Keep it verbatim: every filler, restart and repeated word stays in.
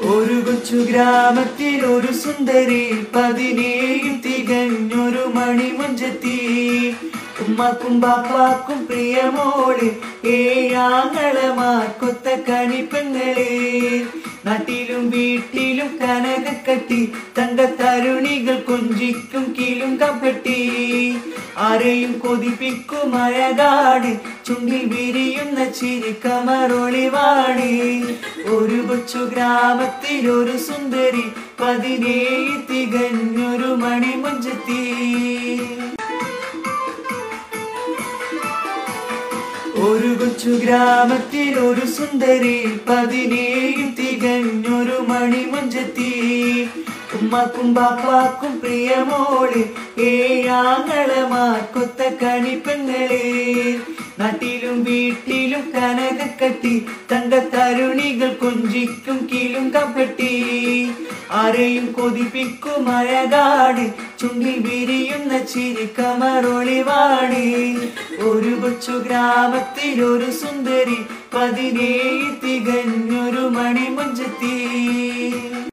ഒരു കൊച്ചു ഗ്രാമത്തിൽ ഒരു സുന്ദരി പതിനേഴും തികഞ്ഞൊരു മണിമുഞ്ചത്തി. ഉമ്മാക്കും ബാപ്പാക്കും പ്രിയമോള് ഏഴാങ്ങളമാർക്കൊത്ത കണിപ്പെങ്ങളെ. നാട്ടിലും വീട്ടിലും കനകക്കട്ടി തങ്ക തരുണികൾ കൊഞ്ചിക്കും കീലും കപ്പെട്ടി. ആരെയും കൊതിപ്പിക്കും അഴകാണ് ചുണ്ടിൽ വിരിയുന്ന ചിരി കമറൊളിവാണ്. ഒരു കൊച്ചു ഗ്രാമത്തിൽ ഒരു സുന്ദരി പതിനേഴ് തികഞ്ഞൊരു മണിമുഞ്ചത്തി. ഒരു കൊച്ചു ഗ്രാമത്തിൽ ഒരു സുന്ദരി പതിനേഴും തികഞ്ഞൊരു മണിമുഞ്ചത്തി. ഉമ്മാക്കും ബാപ്പാക്കും പ്രിയമോള് ഏഴാങ്ങളമാർക്കൊത്ത കണിപ്പെങ്ങളെ. നാട്ടിലും വീട്ടിലും കനകക്കട്ടി തങ്ക തരുണികൾ കൊഞ്ചിക്കും കീലും കപ്പെട്ടി. ആരെയും കൊതിപ്പിക്കും അഴകാണ് ചുണ്ടിൽ വിരിയുന്ന ചിരി കമറൊളിവാണ്. ഒരു കൊച്ചു ഗ്രാമത്തിൽ ഒരു സുന്ദരി പതിനേഴ് തികഞ്ഞൊരു മണിമുഞ്ചത്തി.